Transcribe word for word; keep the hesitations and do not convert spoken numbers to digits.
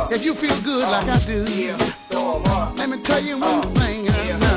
If you feel good like I do, let me tell you one thing.